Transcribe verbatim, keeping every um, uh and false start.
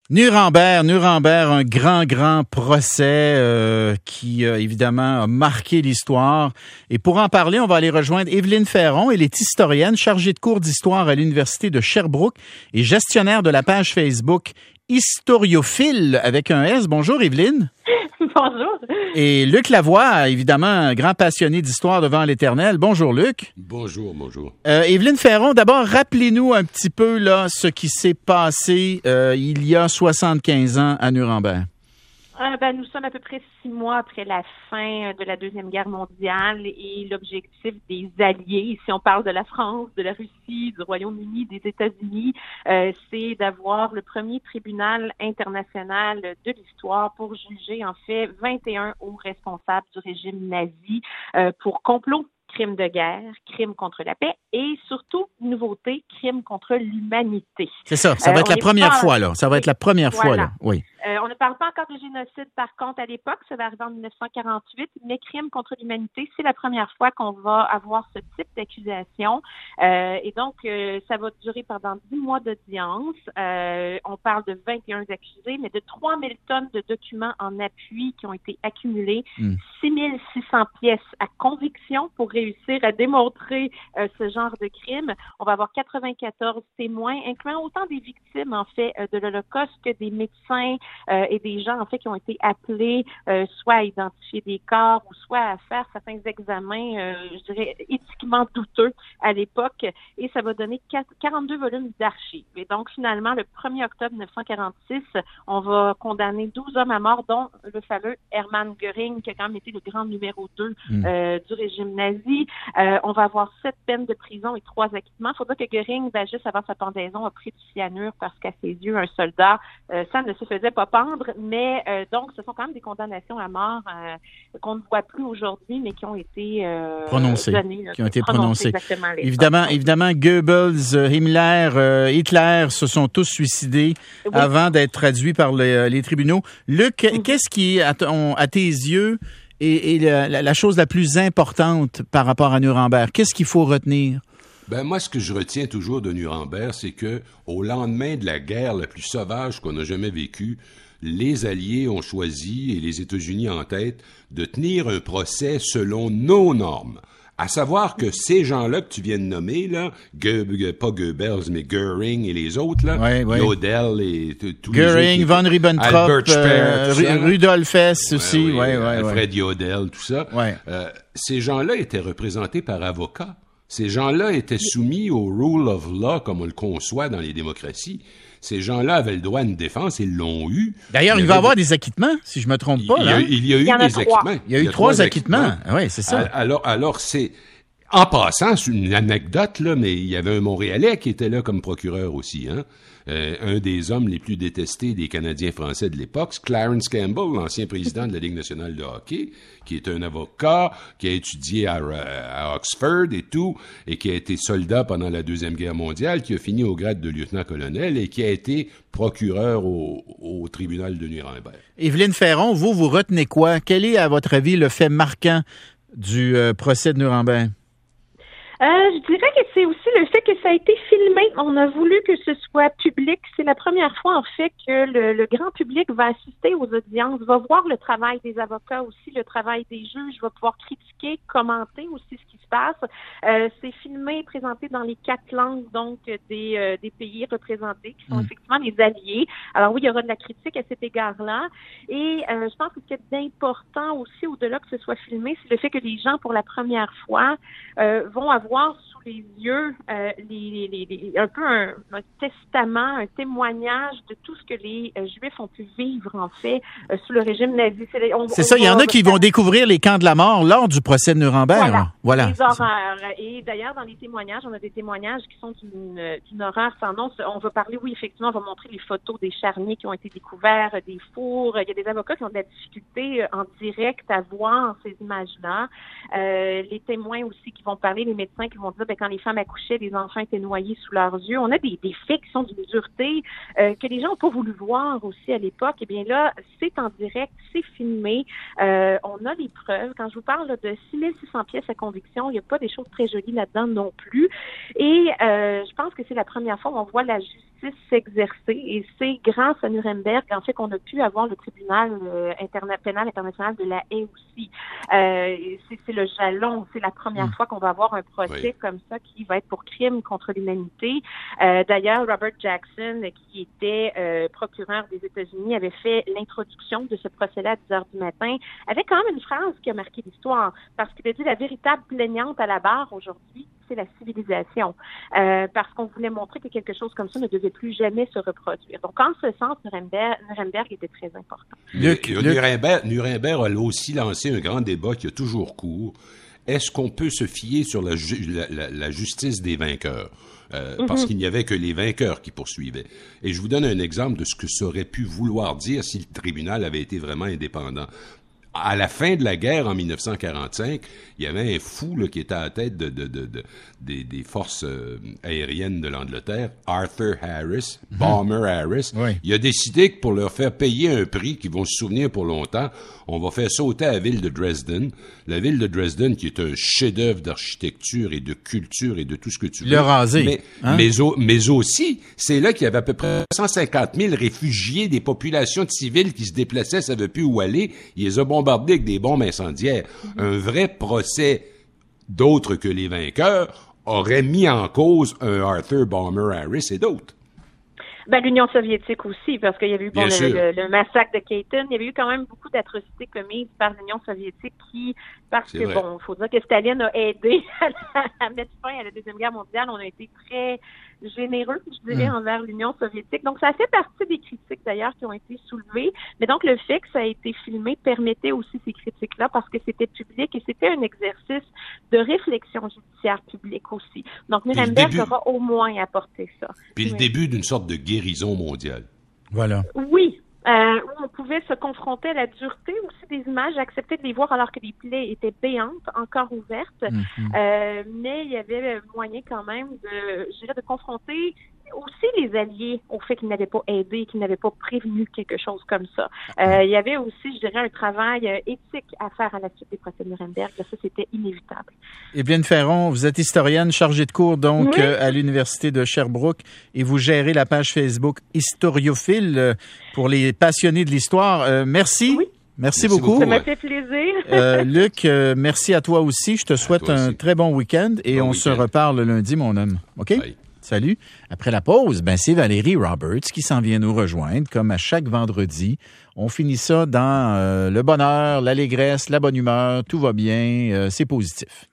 Nuremberg, Nuremberg, un grand, grand procès euh, qui, euh, évidemment, a marqué l'histoire. Et pour en parler, on va aller rejoindre Évelyne Ferron. Elle est historienne, chargée de cours d'histoire à l'Université de Sherbrooke et gestionnaire de la page Facebook Historiophile avec un S. Bonjour, Évelyne. Bonjour. Et Luc Lavoie, évidemment, un grand passionné d'histoire devant l'Éternel. Bonjour, Luc. Bonjour, bonjour. Euh, Évelyne Ferron, d'abord, rappelez-nous un petit peu là ce qui s'est passé euh, il y a soixante-quinze ans à Nuremberg. Euh, ben, nous sommes à peu près six mois après la fin de la Deuxième Guerre mondiale et l'objectif des Alliés, si on parle de la France, de la Russie, du Royaume-Uni, des États-Unis, euh, c'est d'avoir le premier tribunal international de l'histoire pour juger en fait vingt et un hauts responsables du régime nazi euh, pour complot, crimes de guerre, crimes contre la paix et surtout, nouveauté, crimes contre l'humanité. C'est ça, ça va euh, être la première pas... fois, là. Ça va être la première voilà. fois, là. Oui. Euh, on ne parle pas encore de génocide, par contre, à l'époque, ça va arriver en dix-neuf cent quarante-huit, mais crimes contre l'humanité, c'est la première fois qu'on va avoir ce type d'accusation. Euh, et donc, euh, ça va durer pendant dix mois d'audience. Euh, on parle de vingt et un accusés, mais de trois mille tonnes de documents en appui qui ont été accumulés, mm. six mille six cents pièces à conviction pour réussir à démontrer euh, ce genre de crime. On va avoir quatre-vingt-quatorze témoins, incluant autant des victimes, en fait, euh, de l'Holocauste que des médecins, Euh, et des gens, en fait, qui ont été appelés euh, soit à identifier des corps ou soit à faire certains examens, euh, je dirais, éthiquement douteux à l'époque. Et ça va donner quarante-deux volumes d'archives. Et donc, finalement, le premier octobre mille neuf cent quarante-six, on va condamner douze hommes à mort, dont le fameux Hermann Göring, qui a quand même été le grand numéro deux mmh. euh, du régime nazi. Euh, on va avoir sept peines de prison et trois acquittements. Il faudra que Göring, ben, juste avant sa pendaison, a pris du cyanure parce qu'à ses yeux, un soldat, euh, ça ne se faisait pas pendre, mais euh, donc ce sont quand même des condamnations à mort euh, qu'on ne voit plus aujourd'hui, mais qui ont été euh, prononcées, données, là, qui ont été prononcées. prononcées. Évidemment, évidemment, Goebbels, Himmler, euh, Hitler se sont tous suicidés oui. avant d'être traduits par les, les tribunaux. Luc, mm-hmm. qu'est-ce qui, à, ton, à tes yeux, est, est la, la chose la plus importante par rapport à Nuremberg? Qu'est-ce qu'il faut retenir? Ben moi, ce que je retiens toujours de Nuremberg, c'est que au lendemain de la guerre la plus sauvage qu'on a jamais vécue, les Alliés ont choisi, et les États-Unis en tête, de tenir un procès selon nos normes. À savoir que ces gens-là que tu viens de nommer, là, Goe- pas Goebbels, mais Göring et les autres, là, ouais, ouais. Jodl et t- tous Göring, les autres. von Ribbentrop, Albert Speer, euh, R- Rudolf Hess aussi, ouais, ouais, ouais, Alfred ouais. Jodl, tout ça. Ouais. Euh, ces gens-là étaient représentés par avocats. Ces gens-là étaient soumis au rule of law comme on le conçoit dans les démocraties. Ces gens-là avaient le droit à une défense, ils l'ont eu. D'ailleurs, il, il va y avoir des acquittements, si je me trompe pas. Il, là. il, y a, il y a eu il y des trois. acquittements. Il y a eu il y a trois, trois acquittements. acquittements. Oui, c'est ça. Alors, alors c'est... En passant, c'est une anecdote, là, mais il y avait un Montréalais qui était là comme procureur aussi, hein. Euh, un des hommes les plus détestés des Canadiens français de l'époque, Clarence Campbell, l'ancien président de la Ligue nationale de hockey, qui est un avocat, qui a étudié à, à Oxford et tout, et qui a été soldat pendant la Deuxième Guerre mondiale, qui a fini au grade de lieutenant-colonel et qui a été procureur au, au tribunal de Nuremberg. Évelyne Ferron, vous, vous retenez quoi? Quel est, à votre avis, le fait marquant du euh, procès de Nuremberg? Euh, je dirais que c'est aussi le fait que ça a été filmé. On a voulu que ce soit public. C'est la première fois, en fait, que le, le grand public va assister aux audiences, va voir le travail des avocats aussi, le travail des juges, va pouvoir critiquer, commenter aussi ce qui se passe. Euh, c'est filmé, présenté dans les quatre langues, donc, des, euh, des pays représentés, qui sont mmh. effectivement les alliés. Alors oui, il y aura de la critique à cet égard-là. Et euh, je pense que ce qui est d'important aussi, au-delà que ce soit filmé, c'est le fait que les gens, pour la première fois, euh, vont avoir voir sous les yeux euh, les, les, les, un peu un, un testament, un témoignage de tout ce que les euh, Juifs ont pu vivre, en fait, euh, sous le régime nazi. C'est, on, c'est on ça, il y en a qui vont découvrir les camps de la mort lors du procès de Nuremberg. Voilà, voilà. Les horreurs. Et d'ailleurs, dans les témoignages, on a des témoignages qui sont d'une, d'une horreur sans nom. On va parler, oui, effectivement, on va montrer les photos des charniers qui ont été découverts, des fours. Il y a des avocats qui ont de la difficulté en direct à voir ces images-là. Euh, les témoins aussi qui vont parler, les médecins qui vont dire ben, quand les femmes accouchaient, les enfants étaient noyés sous leurs yeux. On a des, des faits qui sont d'une dureté euh, que les gens n'ont pas voulu voir aussi à l'époque. Eh bien là, c'est en direct, c'est filmé. Euh, on a les preuves. Quand je vous parle là, de six mille six cents pièces à conviction, il n'y a pas des choses très jolies là-dedans non plus. Et euh, je pense que c'est la première fois où on voit la justice justice s'exercer. Et c'est grâce à Nuremberg, en fait, qu'on a pu avoir le tribunal euh, interna- pénal international de La Haye aussi. Euh, c'est, c'est le jalon, c'est la première mmh. fois qu'on va avoir un procès oui. comme ça qui va être pour crime contre l'humanité. Euh, d'ailleurs, Robert Jackson, qui était euh, procureur des États-Unis, avait fait l'introduction de ce procès-là à dix heures du matin, avec quand même une phrase qui a marqué l'histoire, parce qu'il a dit la véritable plaignante à la barre aujourd'hui, c'est la civilisation, euh, parce qu'on voulait montrer que quelque chose comme ça ne devait plus jamais se reproduire. Donc, en ce sens, Nuremberg, Nuremberg était très important. Luc, Luc. Nuremberg, Nuremberg a aussi lancé un grand débat qui a toujours cours. Est-ce qu'on peut se fier sur la, ju- la, la, la justice des vainqueurs? Euh, mm-hmm. Parce qu'il n'y avait que les vainqueurs qui poursuivaient. Et je vous donne un exemple de ce que ça aurait pu vouloir dire si le tribunal avait été vraiment indépendant. À la fin de la guerre, en dix-neuf cent quarante-cinq, il y avait un fou là, qui était à la tête de, de, de, de, des, des forces euh, aériennes de l'Angleterre, Arthur Harris, mm-hmm. Bomber Harris. Oui. Il a décidé que pour leur faire payer un prix qu'ils vont se souvenir pour longtemps, on va faire sauter la ville de Dresden. La ville de Dresden, qui est un chef-d'œuvre d'architecture et de culture et de tout ce que tu veux. Le rasé. Mais, hein? mais, au, mais aussi, c'est là qu'il y avait à peu près cent cinquante mille réfugiés, des populations de civils qui se déplaçaient, savaient plus où aller. Il les a bombardés avec des bombes incendiaires. Mm-hmm. Un vrai procès d'autres que les vainqueurs aurait mis en cause un Arthur Bomber Harris et d'autres. Ben, l'Union soviétique aussi, parce qu'il y avait eu bon, le, le, le massacre de Katyn. Il y avait eu quand même beaucoup d'atrocités commises par l'Union soviétique qui, parce C'est que, vrai. bon, il faut dire que Staline a aidé à, à mettre fin à la Deuxième Guerre mondiale. On a été très généreux, je dirais, mmh. envers l'Union soviétique. Donc, ça fait partie des critiques, d'ailleurs, qui ont été soulevées. Mais donc, le fait que ça a été filmé permettait aussi ces critiques-là parce que c'était public et c'était un exercice de réflexion judiciaire publique aussi. Donc, Nuremberg début... aura au moins apporté ça. Puis oui. le début d'une sorte de guérison mondiale. Voilà. Oui. Euh, où on pouvait se confronter à la dureté aussi des images, accepter de les voir alors que les plaies étaient béantes, encore ouvertes. Mm-hmm. Euh, mais il y avait moyen quand même de, je dirais, de confronter aussi les alliés au fait qu'ils n'avaient pas aidé, qu'ils n'avaient pas prévenu quelque chose comme ça. Euh, il y avait aussi, je dirais, un travail éthique à faire à la suite des procès de Nuremberg. Ça, c'était inévitable. Évelyne Ferron, vous êtes historienne chargée de cours donc oui. euh, à l'Université de Sherbrooke et vous gérez la page Facebook Historiophile euh, pour les passionnés de l'histoire. Euh, merci. Oui. Merci, merci beaucoup. beaucoup. Ça m'a fait plaisir. euh, Luc, euh, merci à toi aussi. Je te souhaite un aussi. très bon week-end et bon on week-end. se reparle lundi, mon homme. OK? Bye. Salut. Après la pause, ben c'est Valérie Roberts qui s'en vient nous rejoindre, comme à chaque vendredi. On finit ça dans euh, le bonheur, l'allégresse, la bonne humeur, tout va bien, euh, c'est positif.